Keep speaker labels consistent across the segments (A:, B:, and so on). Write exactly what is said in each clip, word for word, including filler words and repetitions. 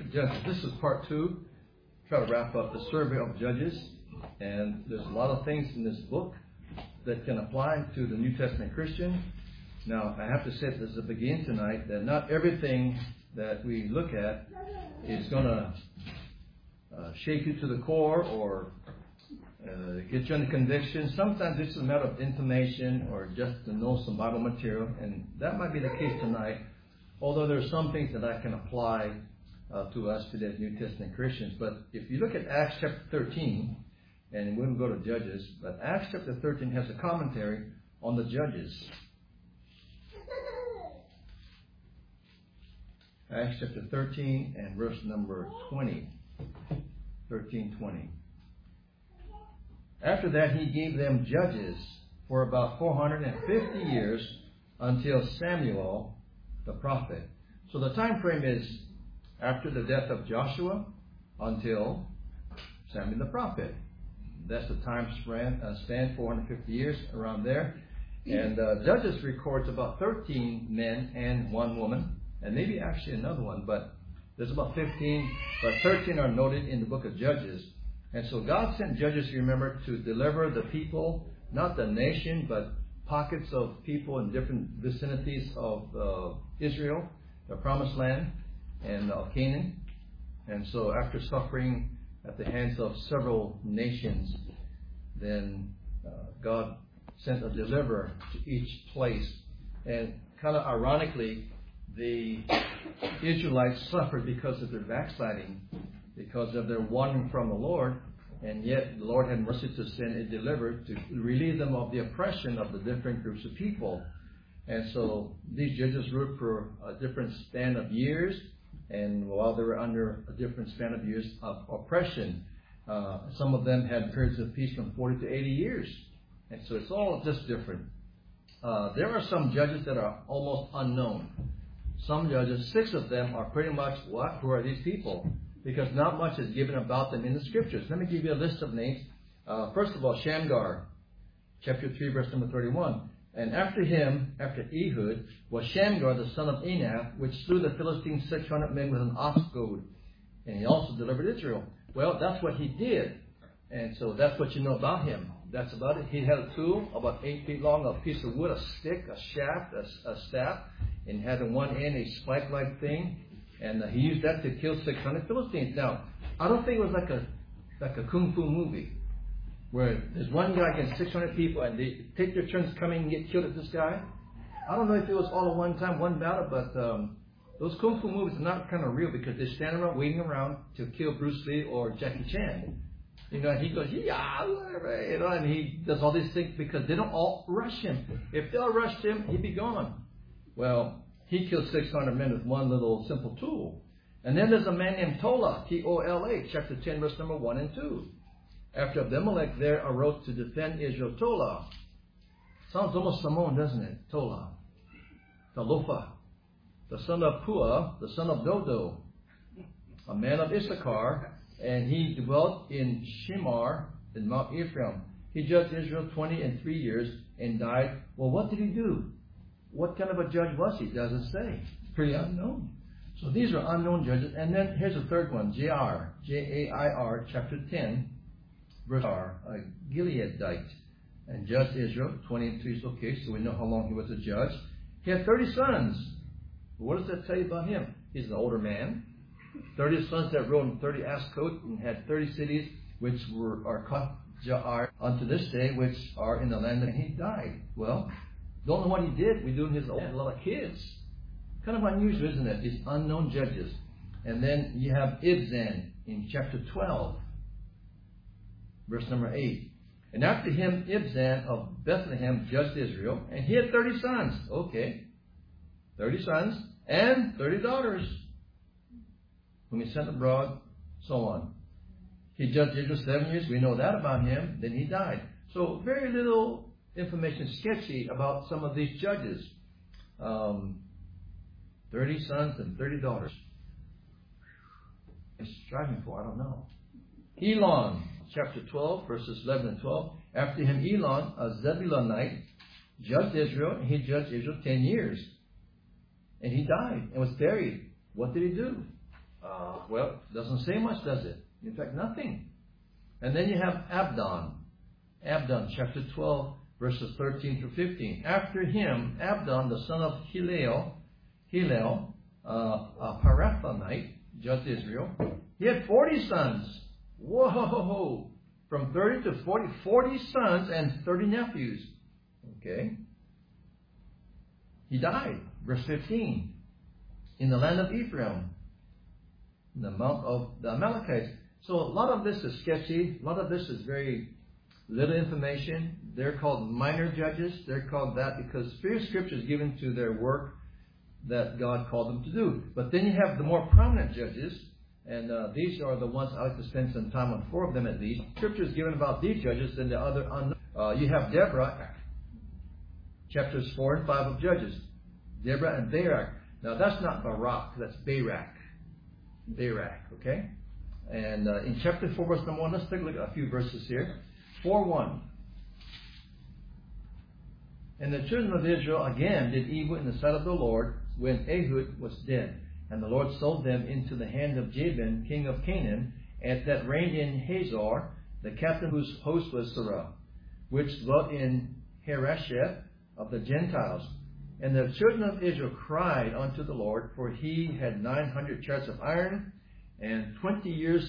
A: of Judges. This is part two. Try to wrap up the survey of Judges. And there's a lot of things in this book that can apply to the New Testament Christian. Now, I have to say this at the beginning tonight that not everything that we look at is going to uh, shake you to the core or uh, get you under conviction. Sometimes it's a matter of information or just to know some Bible material. And that might be the case tonight. Although there are some things that I can apply uh, to us today as New Testament Christians. But if you look at Acts chapter thirteen, and we wouldn't go to Judges, but Acts chapter thirteen has a commentary on the Judges. Acts chapter thirteen and verse number twenty. thirteen twenty. After that he gave them judges for about four hundred fifty years until Samuel the prophet. So the time frame is after the death of Joshua until Samuel the prophet. That's the time span, uh, span four hundred fifty years, around there. And uh, Judges records about thirteen men and one woman, and maybe actually another one, but there's about fifteen, but thirteen are noted in the book of Judges. And so God sent Judges, remember, to deliver the people, not the nation, but pockets of people in different vicinities of uh, Israel, the promised land, and of uh, Canaan. And so after suffering at the hands of several nations, then uh, God sent a deliverer to each place. And kind of ironically, the Israelites suffered because of their backsliding, because of their wandering from the Lord. And yet the Lord had mercy to send a deliverer to relieve them of the oppression of the different groups of people. And so these judges ruled for a different span of years. And while they were under a different span of years of oppression, uh, some of them had periods of peace from forty to eighty years. And so it's all just different. Uh, there are some judges that are almost unknown. Some judges, six of them, are pretty much, what? Who are these people? Because not much is given about them in the Scriptures. Let me give you a list of names. Uh, first of all, Shamgar, chapter three, verse number thirty-one. And after him, after Ehud, was Shamgar, the son of Enath, which slew the Philistines six hundred men with an ox goad. And he also delivered Israel. Well, that's what he did. And so that's what you know about him. That's about it. He had a tool about eight feet long, a piece of wood, a stick, a shaft, a, a staff, and had on one end a spike-like thing. And uh, he used that to kill six hundred Philistines. Now, I don't think it was like a like a kung fu movie where there's one guy against six hundred people and they take their turns coming and get killed at this guy. I don't know if it was all at one time, one battle, but um, those kung fu movies are not kind of real because they stand around waiting around to kill Bruce Lee or Jackie Chan. You know, and he goes, yeah, whatever, you know, and he does all these things because they don't all rush him. If they all rushed him, he'd be gone. Well, he killed six hundred men with one little simple tool. And then there's a man named Tola, T O L A, chapter ten, verse number one and two. After Abimelech there arose to defend Israel, Tola. Sounds almost Simon, doesn't it? Tola. Talofa, the son of Pua, the son of Dodo, a man of Issachar, and he dwelt in Shemar, in Mount Ephraim. He judged Israel twenty and three years and died. Well, what did he do? What kind of a judge was he? Doesn't say. It's pretty unknown. So these are unknown judges. And then here's a third one, Jair, J A I R, chapter ten, verse R, a Gileadite, and judged Israel twenty and three years. Okay, so we know how long he was a judge. He had thirty sons. What does that tell you about him? He's an older man. thirty sons that rode in thirty ass coats and had thirty cities, which were are called Jair unto this day, which are in the land that he died. Well, don't know what he did. We do in his old a lot of kids. Kind of unusual, isn't it? These unknown judges. And then you have Ibzan in chapter twelve, verse number eight. And after him, Ibzan of Bethlehem judged Israel, and he had thirty sons. Okay. Thirty sons and thirty daughters, whom he sent abroad, so on. He judged Israel seven years. We know that about him. Then he died. So very little information, sketchy about some of these judges. Um, thirty sons and thirty daughters. What's striving for? I don't know. Elon, chapter twelve, verses eleven and twelve. After him, Elon, a Zebulunite, judged Israel, and he judged Israel ten years. And he died and was buried. What did he do? Uh, well, it doesn't say much, does it? In fact, nothing. And then you have Abdon. Abdon, chapter twelve, verses thirteen through fifteen. After him, Abdon, the son of Hillel, Hillel, uh, a Parathonite, judged Israel. He had forty sons. Whoa! From thirty to forty, forty sons and thirty nephews. Okay. He died. Verse fifteen. In the land of Ephraim, in the mount of the Amalekites. So a lot of this is sketchy. A lot of this is very little information. They're called minor judges. They're called that because few scriptures given to their work that God called them to do. But then you have the more prominent judges, and uh, these are the ones I like to spend some time on, four of them at least. Scriptures given about these judges and the other unknown. Uh, you have Deborah, chapters four and five of Judges. Deborah and Barak. Now that's not Barak, that's Barak. Barak, okay? And uh, in chapter four, verse number one, let's take a look at a few verses here. four one. And the children of Israel again did evil in the sight of the Lord when Ehud was dead. And the Lord sold them into the hand of Jabin, king of Canaan, and that reigned in Hazor, the captain whose host was Sarah, which dwelt in Heresheth of the Gentiles. And the children of Israel cried unto the Lord, for he had nine hundred chariots of iron, and twenty years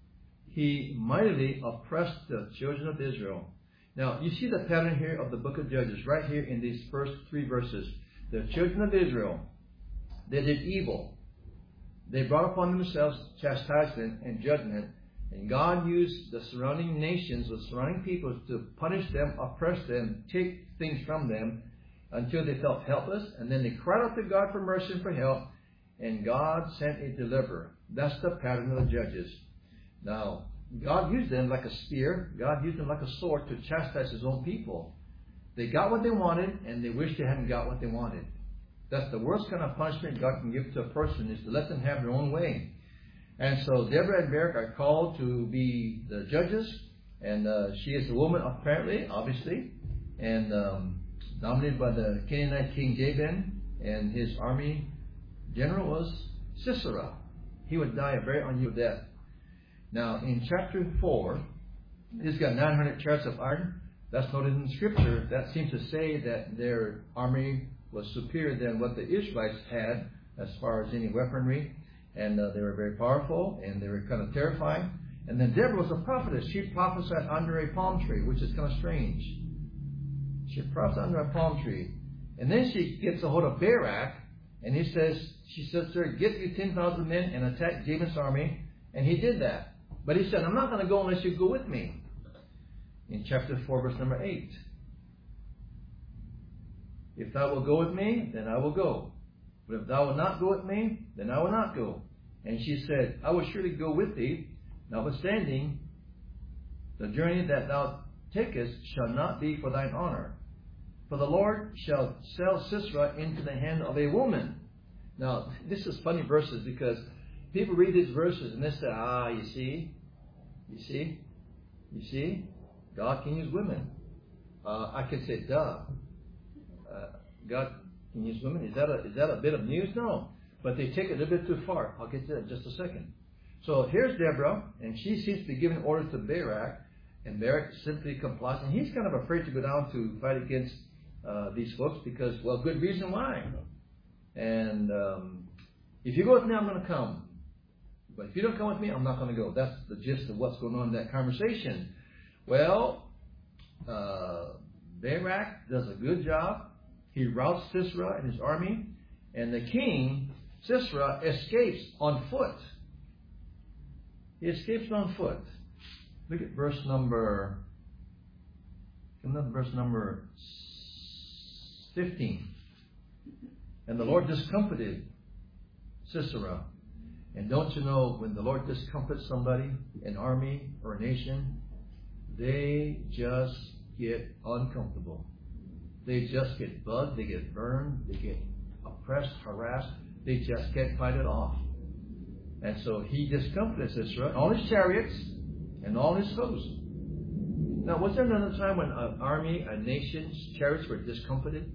A: he mightily oppressed the children of Israel. Now, you see the pattern here of the book of Judges, right here in these first three verses. The children of Israel, they did evil. They brought upon themselves chastisement and judgment, and God used the surrounding nations, the surrounding peoples, to punish them, oppress them, take things from them, until they felt helpless, and then they cried out to God for mercy and for help, and God sent a deliverer. That's the pattern of the judges. Now, God used them like a spear. God used them like a sword to chastise His own people. They got what they wanted, and they wished they hadn't got what they wanted. That's the worst kind of punishment God can give to a person, is to let them have their own way. And so Deborah and Barak are called to be the judges, and uh, she is a woman apparently, obviously, and um, dominated by the Canaanite king Jabin, and his army general was Sisera. He would die a very unusual death. Now, in chapter four, he's got nine hundred chariots of iron. That's noted in Scripture. That seems to say that their army was superior than what the Israelites had as far as any weaponry. And uh, they were very powerful, and they were kind of terrifying. And then Deborah was a prophetess. She prophesied under a palm tree, which is kind of strange. She prophesied under a palm tree. And then she gets a hold of Barak, and he says, she says to her, get you ten thousand men and attack Jabin's army. And he did that. But he said, I'm not going to go unless you go with me. In chapter four, verse number eight. If thou wilt go with me, then I will go. But if thou wilt not go with me, then I will not go. And she said, I will surely go with thee, notwithstanding, the journey that thou takest shall not be for thine honor. For the Lord shall sell Sisera into the hand of a woman. Now, this is funny verses, because people read these verses and they say, ah, you see, you see, you see, God can use women. Uh, I can say, duh. Uh, God can use women. Is that a is that a bit of news? No. But they take it a little bit too far. I'll get to that in just a second. So here's Deborah, and she seems to be giving orders to Barak, and Barak simply complies. And he's kind of afraid to go down to fight against uh, these folks because, well, good reason why. And um, if you go with me, I'm going to come. But if you don't come with me, I'm not going to go. That's the gist of what's going on in that conversation. Well, uh, Barak does a good job. He routs Sisera and his army. And the king, Sisera, escapes on foot. He escapes on foot. Look at verse number, verse number fifteen. And the Lord discomfited Sisera. And don't you know, when the Lord discomforts somebody, an army or a nation, they just get uncomfortable. They just get bugged, they get burned, they get oppressed, harassed. They just can't fight it off. And so he discomfited Sisera, all his chariots, and all his hosts. Now, was there another time when an army, a nation's chariots were discomfited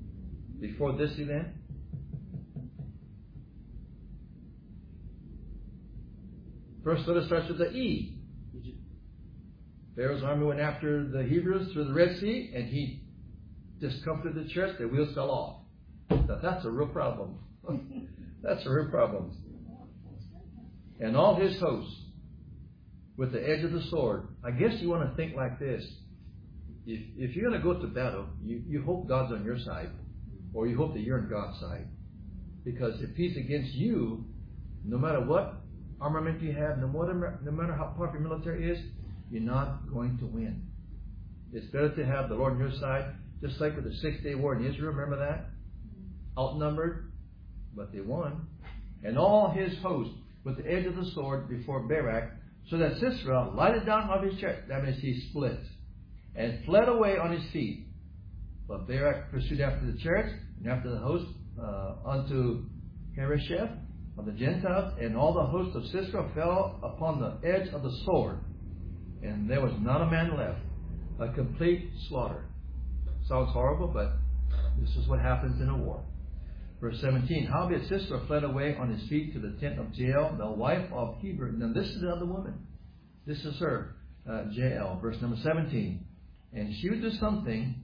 A: before this event? First letter starts with the E. Pharaoh's army went after the Hebrews through the Red Sea, and he discomfited the church. Their wheels fell off. Now, that's a real problem. That's a real problem. And all his hosts with the edge of the sword. I guess you want to think like this. If, if you're going to go to battle, you, you hope God's on your side, or you hope that you're on God's side. Because if he's against you, no matter what armament you have, no matter, no matter how powerful your military is, you're not going to win. It's better to have the Lord on your side, just like with the Six-Day War in Israel. Remember that? Outnumbered, but they won. And all his host with the edge of the sword before Barak, so that Sisera lighted down off his chariot. That means he split and fled away on his feet. But Barak pursued after the chariots and after the host uh, unto Harosheth of the Gentiles, and all the host of Sisera fell upon the edge of the sword, and there was not a man left. A complete slaughter. Sounds horrible, but this is what happens in a war. Verse seventeen, howbeit Sisera fled away on his feet to the tent of Jael, the wife of Heber. Now this is the other woman. This is her, uh, Jael. Verse number seventeen. And she would do something,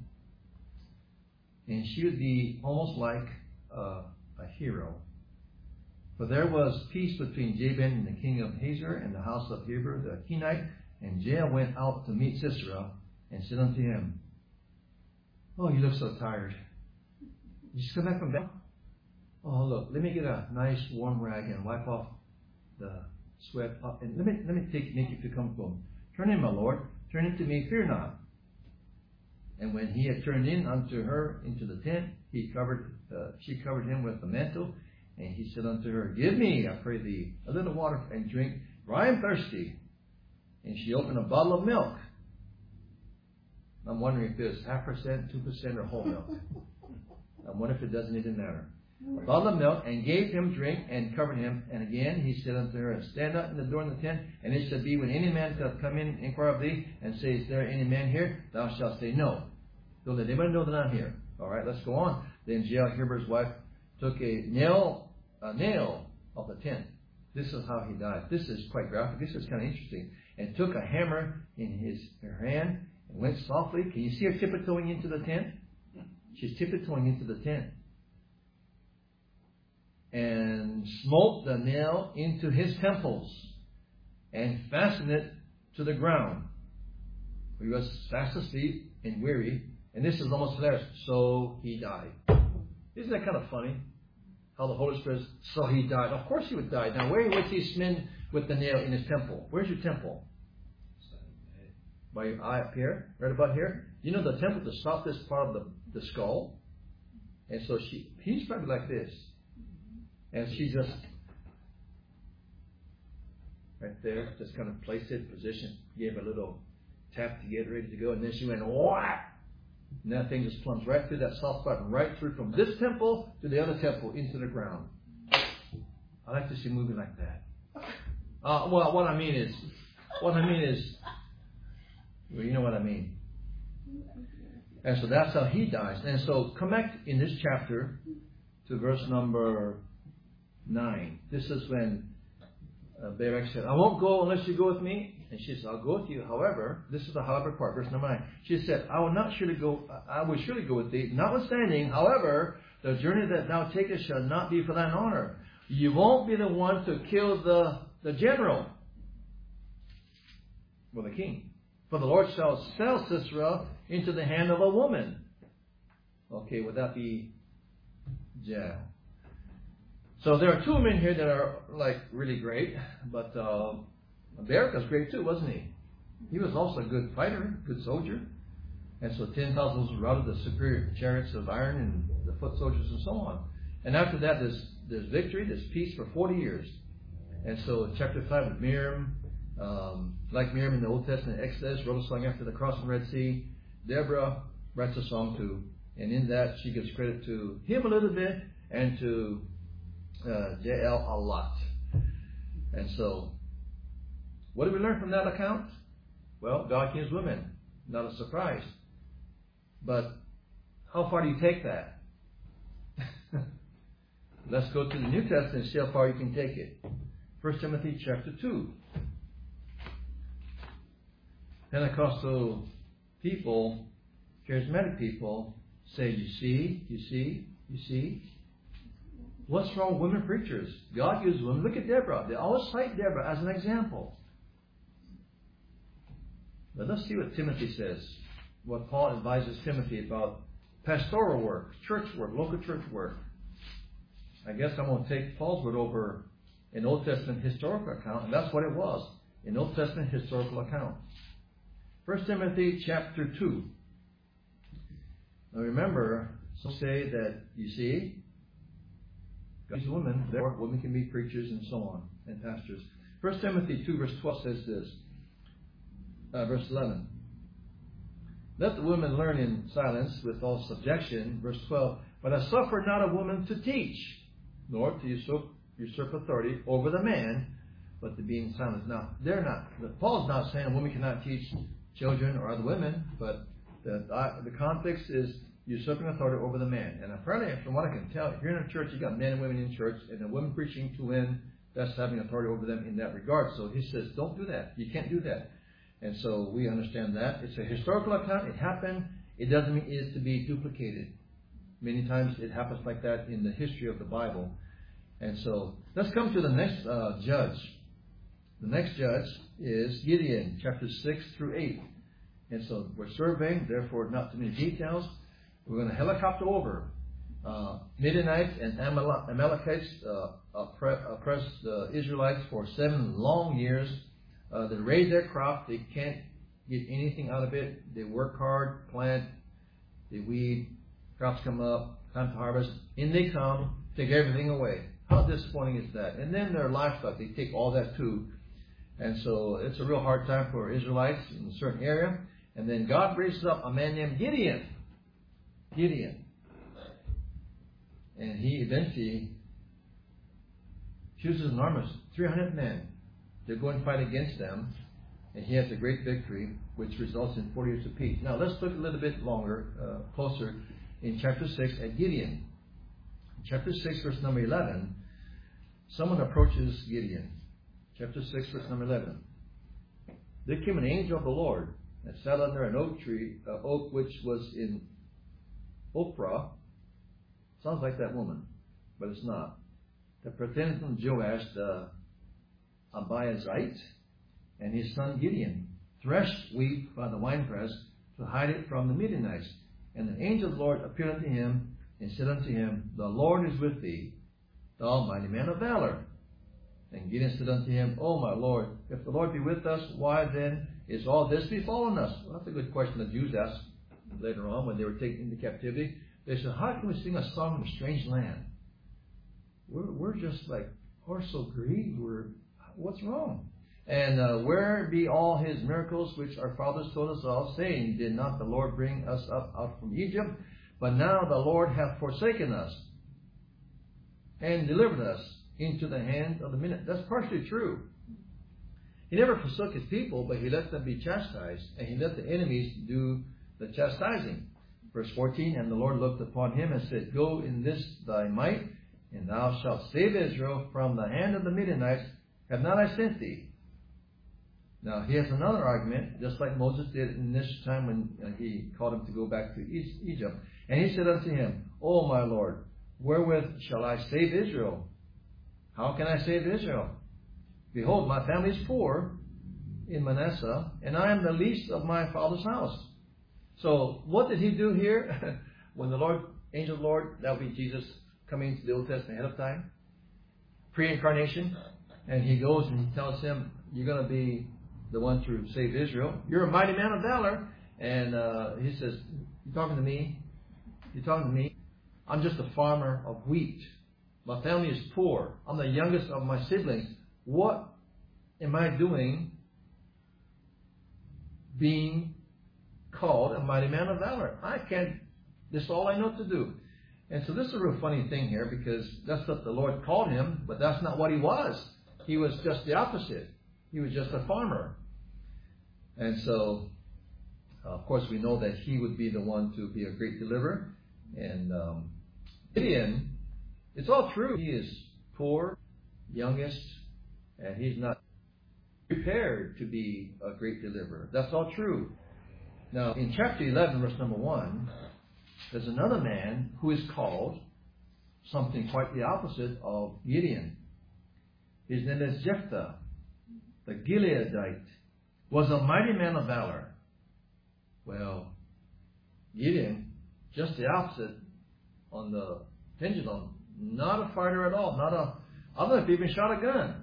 A: and she would be almost like uh, a hero. For there was peace between Jabin and the king of Hazor and the house of Heber the Kenite. And Jael went out to meet Sisera and said unto him, oh, you look so tired. Did you just come back from bed? Oh, look, let me get a nice warm rag and wipe off the sweat up. And let me let me take make you feel comfortable. Turn in, my Lord. Turn in to me, fear not. And when he had turned in unto her into the tent, he covered, uh, she covered him with the mantle. And he said unto her, give me, I pray thee, a little water and drink, for I am thirsty. And she opened a bottle of milk. I'm wondering if it's half percent, two percent, or whole milk. I wonder if it doesn't even matter. A bottle of milk, and gave him drink, and covered him. And again he said unto her, stand up in the door of the tent, and it shall be when any man shall come in and inquire of thee, and say, is there any man here? Thou shalt say, no. Don't let anybody know that I'm here. All right, let's go on. Then Jael, Heber's wife, took a nail, a nail of the tent. This is how he died. This is quite graphic. This is kind of interesting. And took a hammer in his her hand and went softly. Can you see her tiptoeing into the tent? She's tiptoeing into the tent. And smote the nail into his temples and fastened it to the ground. He was fast asleep and weary. And this is almost hilarious. So he died. Isn't that kind of funny? How the Holy Spirit, so he died. Of course he would die. Now where was he smitten with the nail in his temple? Where's your temple? By your eye up here, right about here. You know the temple, the softest part of the, the skull. And so she, he's probably like this. And she just, right there, just kind of placed it, position, gave a little tap to get ready to go. And then she went, whack! And that thing just plunged right through that soft spot and right through from this temple to the other temple into the ground. I like to see a movie like that. Uh, well, what I mean is, what I mean is, well, you know what I mean. And so that's how he dies. And so come back in this chapter to verse number nine. This is when uh, Barak said, I won't go unless you go with me. And she said, I'll go with you. However, this is the however part, verse number nine. She said, I will not surely go, I will surely go with thee. Notwithstanding, however, the journey that thou takest shall not be for thine honor. You won't be the one to kill the, the general. Well, the king. For the Lord shall sell Sisera into the hand of a woman. Okay, would that be Jael? So there are two men here that are like really great, but uh, Barak was great too, wasn't he? He was also a good fighter, good soldier. And so ten thousand was routed the superior chariots of iron and the foot soldiers and so on. And after that, there's, there's victory, there's peace for forty years. And so in chapter five with Miriam, um, like Miriam in the Old Testament, Exodus, wrote a song after the crossing the Red Sea. Deborah writes a song too. And in that, she gives credit to him a little bit and to uh, Jael a lot. And so, what do we learn from that account? Well, God kills women. Not a surprise. But how far do you take that? Let's go to the New Testament and see how far you can take it. First Timothy chapter two. Pentecostal people, charismatic people, say, you see, you see, you see. What's wrong with women preachers? God uses women. Look at Deborah. They always cite Deborah as an example. But let's see what Timothy says. What Paul advises Timothy about pastoral work, church work, local church work. I guess I'm going to take Paul's word over an Old Testament historical account, and that's what it was. An Old Testament historical account. First Timothy chapter two. Now remember, some say that, you see, these women, therefore women can be preachers and so on, and pastors. First Timothy two verse twelve says this, uh, verse eleven. Let the women learn in silence with all subjection, verse twelve. But I suffer not a woman to teach, nor to usurp, usurp authority over the man, but to be in silence. Now, they're not, Paul's not saying a woman cannot teach children or other women, but the, uh, the context is usurping authority over the man. And apparently, from what I can tell, if you're in a church, you got men and women in church, and a woman preaching to men, that's having authority over them in that regard. So he says, don't do that. You can't do that. And so we understand that. It's a historical account. It happened. It doesn't mean it is to be duplicated. Many times it happens like that in the history of the Bible. And so let's come to the next uh, judge. The next judge is Gideon, chapters six through eight. And so we're surveying, therefore not too many details. We're going to helicopter over. Uh, Midianites and Amal- Amalekites uh, oppressed the uh, Israelites for seven long years. Uh, they raise their crop. They can't get anything out of it. They work hard, plant, they weed, crops come up, time to harvest. In they come, take everything away. How disappointing is that? And then their livestock, they take all that too. And so it's a real hard time for Israelites in a certain area. And then God raises up a man named Gideon. Gideon. And he eventually chooses an army of three hundred men to go and fight against them. And he has a great victory, which results in forty years of peace. Now let's look a little bit longer, uh, closer, in chapter six at Gideon. In chapter six, verse number eleven, someone approaches Gideon. Chapter six, verse number eleven. There came an angel of the Lord and sat under an oak tree, uh, oak which was in Ophrah. Sounds like that woman, but it's not. The pretended from Joash, the Abiezrite, and his son Gideon threshed wheat by the winepress to hide it from the Midianites. And the angel of the Lord appeared unto him and said unto him, The Lord is with thee, thou mighty man of valor. And Gideon said unto him, O my Lord, if the Lord be with us, why then is all this befallen us? Well, that's a good question the Jews asked later on when they were taken into captivity. They said, how can we sing a song in a strange land? We're, we're just like horse so grieved. We're, what's wrong? And uh, where be all his miracles which our fathers told us of, saying, Did not the Lord bring us up out from Egypt? But now the Lord hath forsaken us and delivered us into the hand of the Midianites. That's partially true. He never forsook his people, but he let them be chastised, and he let the enemies do the chastising. Verse fourteen, And the Lord looked upon him and said, Go in this thy might, and thou shalt save Israel from the hand of the Midianites. Have not I sent thee? Now, he has another argument, just like Moses did in this time when he called him to go back to Egypt. And he said unto him, O my Lord, wherewith shall I save Israel? How can I save Israel? Behold, my family is poor in Manasseh, and I am the least of my father's house. So, what did he do here? When the Lord, angel of the Lord, that would be Jesus coming to the Old Testament ahead of time, pre-incarnation, and he goes and he tells him, you're going to be the one to save Israel. You're a mighty man of valor. And uh, he says, you're talking to me? You're talking to me? I'm just a farmer of wheat. My family is poor. I'm the youngest of my siblings. What am I doing being called a mighty man of valor? I can't. This is all I know to do. And so this is a real funny thing here, because that's what the Lord called him, but that's not what he was. He was just the opposite. He was just a farmer. And so, uh, of course, we know that he would be the one to be a great deliverer. And um, Gideon, it's all true. He is poor, youngest, and he's not prepared to be a great deliverer. That's all true. Now, in chapter eleven, verse number one, there's another man who is called something quite the opposite of Gideon. His name is Jephthah, the Gileadite, was a mighty man of valor. Well, Gideon, just the opposite on the pendulum. Not a fighter at all. Not a. I don't know if he even shot a gun.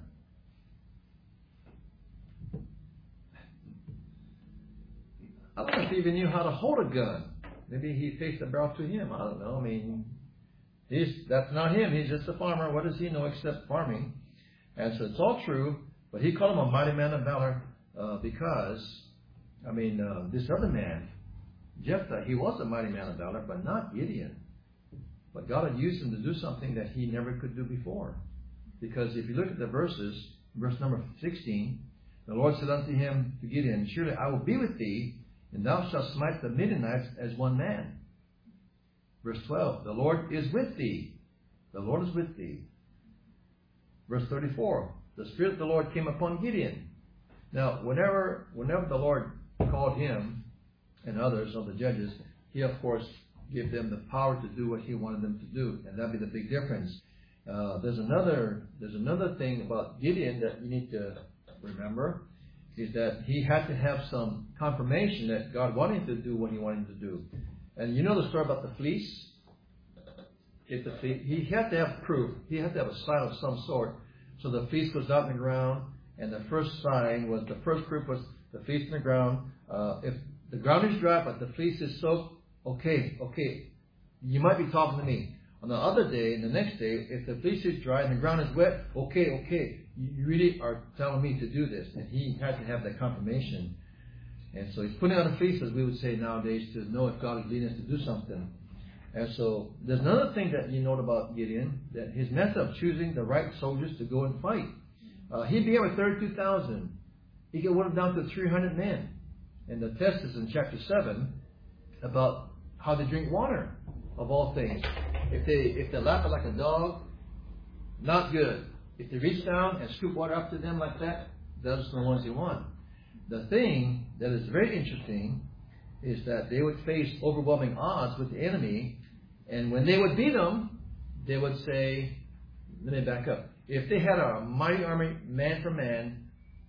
A: I don't know if he even knew how to hold a gun. Maybe he faced the barrel to him. I don't know. I mean, he's that's not him. He's just a farmer. What does he know except farming? And so it's all true. But he called him a mighty man of valor uh, because, I mean, uh, this other man, Jephthah, he was a mighty man of valor, but not Gideon. But God had used him to do something that he never could do before. Because if you look at the verses, verse number sixteen, the Lord said unto him, to Gideon, surely I will be with thee, and thou shalt smite the Midianites as one man. Verse twelve, the Lord is with thee. The Lord is with thee. Verse thirty-four, the Spirit of the Lord came upon Gideon. Now, whenever, whenever the Lord called him and others of the judges, he, of course, gave them the power to do what he wanted them to do. And that'd be the big difference. Uh, there's another there's another thing about Gideon that you need to remember, is that he had to have some confirmation that God wanted him to do what he wanted him to do. And you know the story about the fleece? If the fleece, he had to have proof. He had to have a sign of some sort. So the fleece was out in the ground, and the first sign was, the first proof was the fleece in the ground. Uh, if the ground is dry, but the fleece is soaked, okay, okay, you might be talking to me. On the other day, and the next day, if the fleece is dry and the ground is wet, okay, okay, you really are telling me to do this. And he had to have that confirmation. And so he's putting on the fleece, as we would say nowadays, to know if God is leading us to do something. And so there's another thing that you note about Gideon, that his method of choosing the right soldiers to go and fight. Uh, he began with thirty-two thousand. He got whittled down to three hundred men. And the test is in chapter seven about how they drink water, of all things. If they if they lap it like a dog, not good. If they reach down and scoop water up to them like that, those are the ones you want. The thing that is very interesting is that they would face overwhelming odds with the enemy, and when they would beat them, they would say, let me back up. If they had a mighty army, man for man,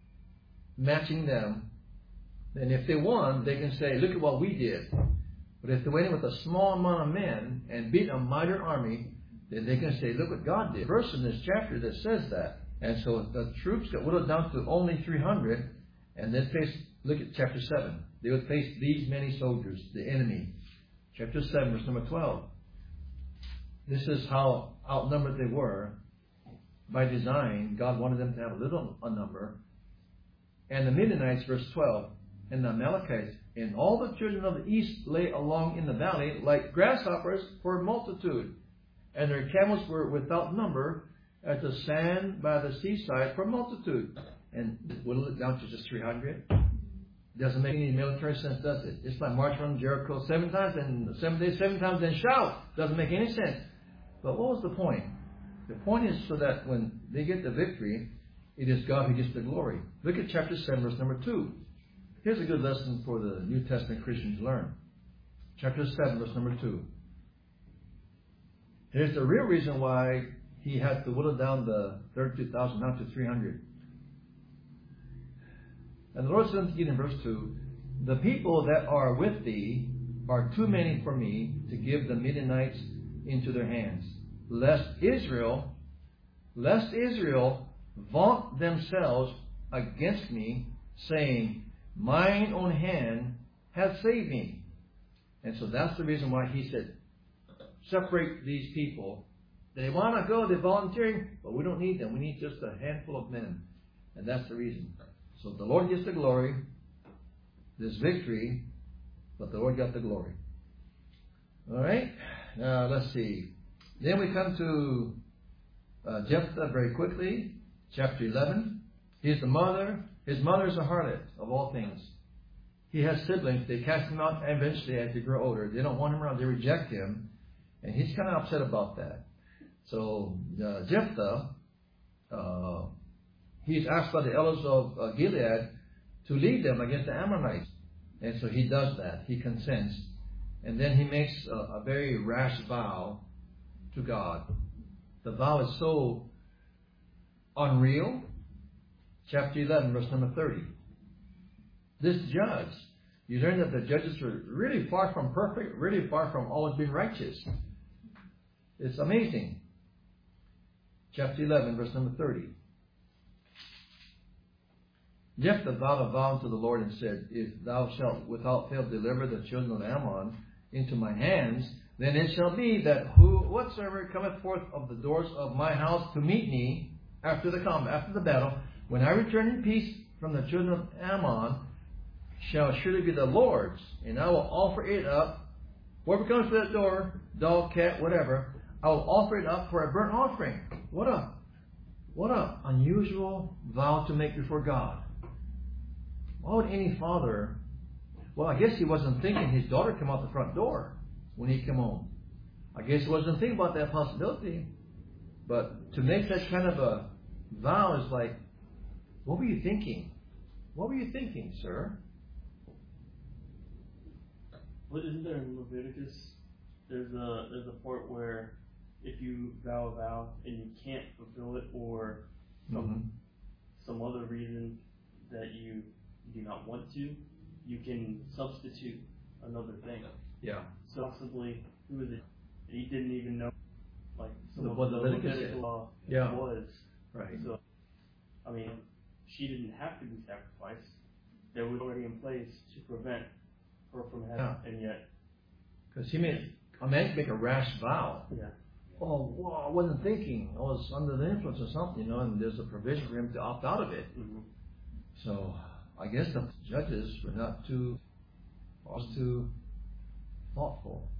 A: matching them, then if they won, they can say, look at what we did. But if they went in with a small amount of men and beat a mightier army, then they can say, look what God did. Verse in this chapter that says that. And so the troops got whittled down to only three hundred, and then face, look at chapter seven. They would face these many soldiers, the enemy. Chapter seven, verse number twelve. This is how outnumbered they were. By design, God wanted them to have a little a number. And the Midianites, verse twelve, and the Amalekites, and all the children of the east lay along in the valley like grasshoppers for multitude. And their camels were without number as the sand by the seaside for multitude. And whittle it down to just three hundred. Doesn't make any military sense, does it? It's like march around Jericho seven times and seven days, seven times, then shout. Doesn't make any sense. But what was the point? The point is so that when they get the victory, it is God who gets the glory. Look at chapter seven, verse number two. Here's a good lesson for the New Testament Christian to learn. Chapter seven, verse number two. Here's the real reason why he had to whittle down the thirty-two thousand down to three hundred. And the Lord said unto Gideon in verse two, the people that are with thee are too many for me to give the Midianites into their hands, lest Israel, lest Israel vaunt themselves against me, saying, mine own hand hath saved me. And so that's the reason why he said, separate these people. They want to go, they're volunteering, but we don't need them. We need just a handful of men. And that's the reason. So the Lord gets the glory, this victory, but the Lord got the glory. All right? Now, let's see. Then we come to uh, Jephthah very quickly, chapter eleven. He's the mother. His mother is a harlot, of all things. He has siblings. They cast him out eventually as they grow older. They don't want him around. They reject him. And he's kind of upset about that. So uh, Jephthah, uh, he's asked by the elders of uh, Gilead to lead them against the Ammonites. And so he does that. He consents. And then he makes a, a very rash vow to God. The vow is so unreal. Chapter eleven, verse number thirty. This judge, you learn that the judges were really far from perfect, really far from always being righteous. It's amazing. Chapter eleven, verse number thirty. Jephthah vowed a vow to the Lord and said, if thou shalt without fail deliver the children of Ammon into my hands, then it shall be that who whatsoever cometh forth of the doors of my house to meet me after the combat, after the battle, when I return in peace from the children of Ammon, shall surely be the Lord's, and I will offer it up. Whoever comes to that door, dog, cat, whatever, I will offer it up for a burnt offering. What a what a unusual vow to make before God. Why would any father? Well, I guess he wasn't thinking his daughter come out the front door when he came home. I guess he wasn't thinking about that possibility. But to make that kind of a vow is like, what were you thinking? What were you thinking, sir?
B: What isn't there in Leviticus? There's a there's a part where if you vow a vow and you can't fulfill it, or some mm-hmm. some other reason that you do not want to, you can substitute another thing.
A: Yeah.
B: So possibly, who is it? He didn't even know, like, some
A: the,
B: of
A: what
B: the
A: Leviticus
B: Leviticus law
A: yeah.
B: was.
A: Right.
B: So, I mean, she didn't have to be sacrificed. They were already in place to prevent her from having, yeah. and yet.
A: Because he made a man can make a rash vow.
B: Yeah.
A: Oh, well, I wasn't thinking. I was under the influence of something, you know, and there's a provision for him to opt out of it.
B: Mm-hmm.
A: So, I guess the judges were not too, was too thoughtful.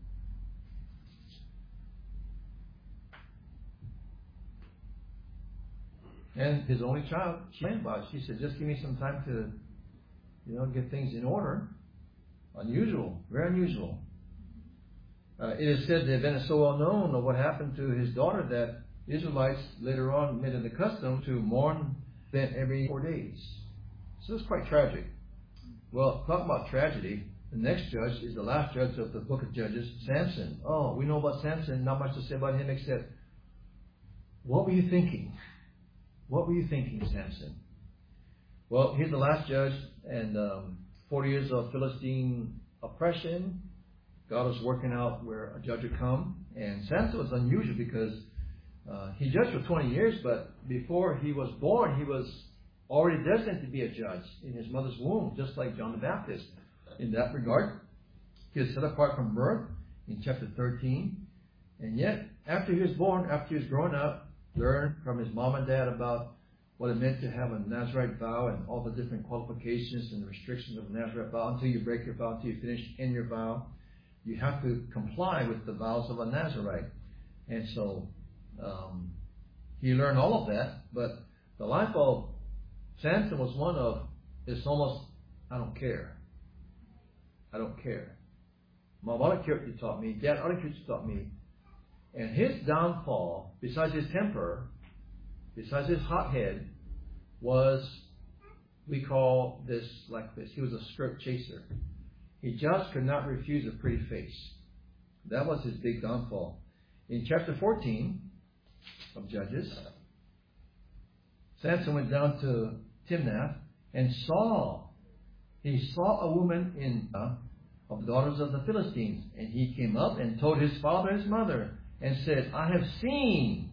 A: And his only child, she ran by. She said, just give me some time to, you know, get things in order. Unusual, very unusual. Uh, it is said that it so well known of what happened to his daughter that Israelites later on made it a custom to mourn them every four days. So it's quite tragic. Well, talking about tragedy, the next judge is the last judge of the book of Judges, Samson. Oh, we know about Samson, not much to say about him except, what were you thinking? What were you thinking, Samson? Well, he's the last judge, and um, forty years of Philistine oppression. God was working out where a judge would come. And Samson was unusual because uh, he judged for twenty years, but before he was born, he was already destined to be a judge in his mother's womb, just like John the Baptist. In that regard, he was set apart from birth in chapter thirteen. And yet, after he was born, after he was grown up, learned from his mom and dad about what it meant to have a Nazirite vow and all the different qualifications and restrictions of a Nazirite vow. Until you break your vow, until you finish in your vow, you have to comply with the vows of a Nazirite. And so um, he learned all of that. But the life of Samson was one of, it's almost, I don't care. I don't care. Mom, I don't care what you taught me. Dad, I don't care what you taught me. And his downfall, besides his temper, besides his hot head, was, we call this like this. He was a skirt chaser. He just could not refuse a pretty face. That was his big downfall. In chapter fourteen of Judges, Samson went down to Timnath and saw, he saw a woman in uh, of the daughters of the Philistines. And he came up and told his father and his mother and said, I have seen.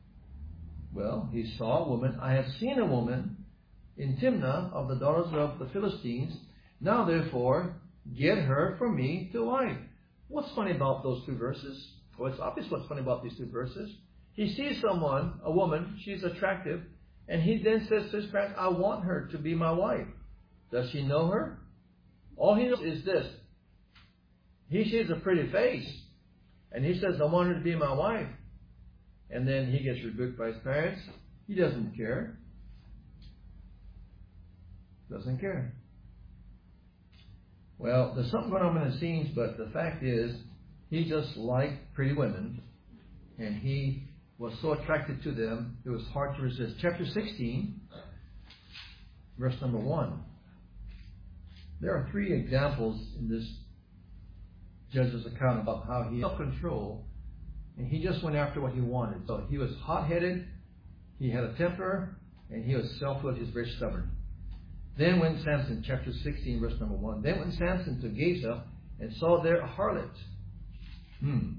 A: Well, he saw a woman. I have seen a woman in Timnah of the daughters of the Philistines. Now, therefore, get her for me to wife. What's funny about those two verses? Well, it's obvious what's funny about these two verses. He sees someone, a woman, she's attractive, and he then says to his parents, I want her to be my wife. Does he know her? All he knows is this. He sees a pretty face, and he says, I want her to be my wife. And then he gets rebuked by his parents. He doesn't care. Doesn't care. Well, there's something going on in the scenes, but the fact is, he just liked pretty women, and he was so attracted to them, it was hard to resist. Chapter sixteen, verse number one. There are three examples in this Judge's account about how he had self-control, and he just went after what he wanted. So he was hot-headed, he had a temper, and he was self-willed, he was very stubborn. Then went Samson, chapter sixteen, verse number one. Then went Samson to Gaza and saw there a harlot. Hmm.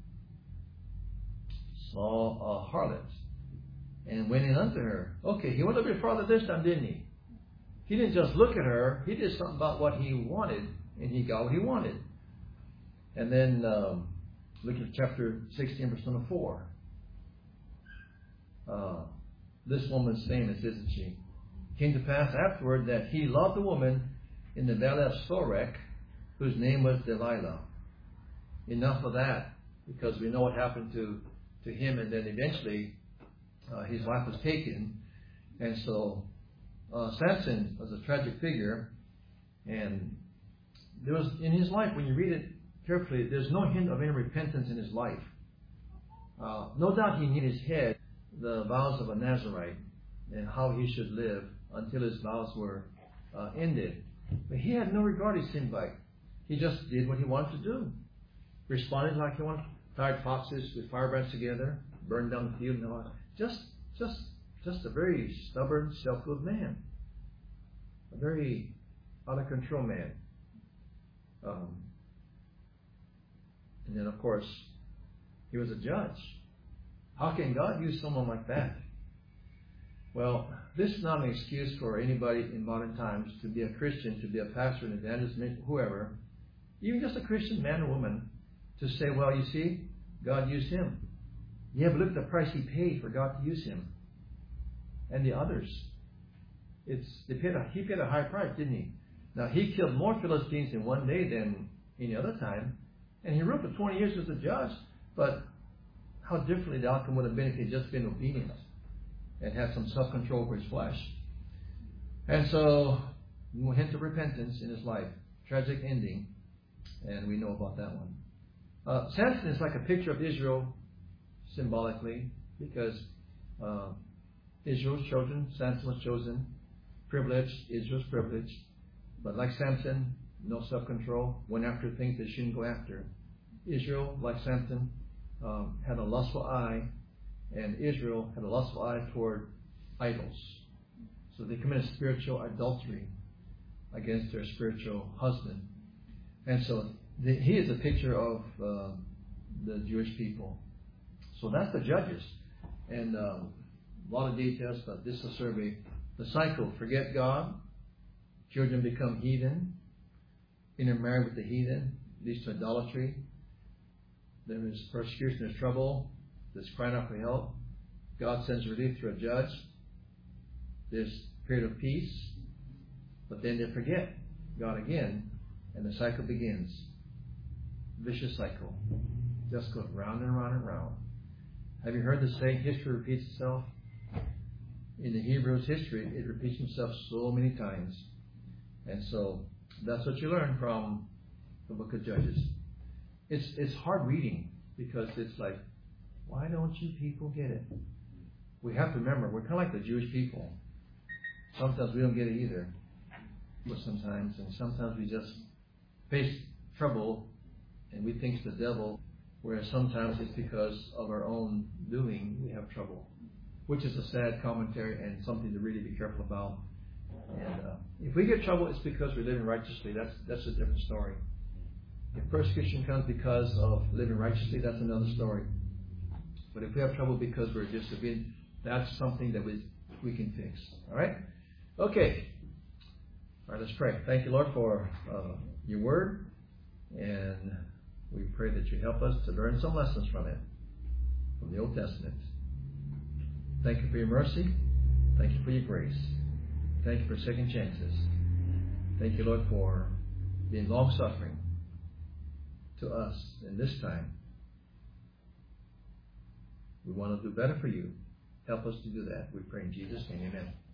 A: Saw a harlot. And went in unto her. Okay, he went a bit farther this time, didn't he? He didn't just look at her. He did something about what he wanted, and he got what he wanted. And then, um, look at chapter sixteen, verse number four. Uh, this woman's famous, isn't she? Came to pass afterward that he loved the woman in the valley of Sorek, whose name was Delilah. Enough of that, because we know what happened to, to him, and then eventually uh, his wife was taken. And so uh, Samson was a tragic figure, and there was in his life, when you read it carefully, there's no hint of any repentance in his life. Uh, no doubt he knew in his head the vows of a Nazarite and how he should live until his vows were uh, ended. But he had no regard to his invite. He just did what he wanted to do. Responded like he wanted. Tied foxes with firebrands together, burned down the field, and all that. Just, just, just a very stubborn, self-willed man. A very out of control man. Um, and then, of course, he was a judge. How can God use someone like that? Well, this is not an excuse for anybody in modern times to be a Christian, to be a pastor, an evangelist, whoever, even just a Christian man or woman, to say, well, you see, God used him. Yeah, but look at the price he paid for God to use him. And the others. It's they paid a, he paid a high price, didn't he? Now, he killed more Philistines in one day than any other time. And he ruled for twenty years as a judge. But how differently the outcome would have been if he had just been obedient and had some self-control over his flesh. And so, no hint of repentance in his life. Tragic ending. And we know about that one. Uh, Samson is like a picture of Israel symbolically, because uh, Israel's chosen, Samson was chosen, privileged, Israel's privileged. But like Samson, no self-control, went after things they shouldn't go after. Israel, like Samson, um, had a lustful eye, and Israel had a lustful eye toward idols. So they committed spiritual adultery against their spiritual husband. And so the, he is a picture of uh, the Jewish people. So that's the Judges. And uh, a lot of details, but this is a survey. The cycle: forget God, children become heathen, intermarry with the heathen, leads to idolatry. There is persecution, there's trouble, there's crying out for help. God sends relief through a judge. There's a period of peace, but then they forget God again, and the cycle begins. Vicious cycle. Just goes round and round and round. Have you heard the saying, history repeats itself? In the Hebrews' history, it repeats itself so many times. And so that's what you learn from the book of Judges. It's it's hard reading, because it's like, why don't you people get it? We have to remember, we're kind of like the Jewish people. Sometimes we don't get it either. But sometimes, and sometimes we just face trouble and we think it's the devil, whereas sometimes it's because of our own doing we have trouble, which is a sad commentary and something to really be careful about. And uh, if we get trouble, it's because we're living righteously. That's that's a different story. If persecution comes because of living righteously, that's another story. But if we have trouble because we're disobedient, that's something that we we can fix. All right? Okay. All right, let's pray. Thank you, Lord, for uh, your word. And we pray that you help us to learn some lessons from it, from the Old Testament. Thank you for your mercy. Thank you for your grace. Thank you for second chances. Thank you, Lord, for being long-suffering to us in this time. We want to do better for you. Help us to do that. We pray in Jesus' name. Amen.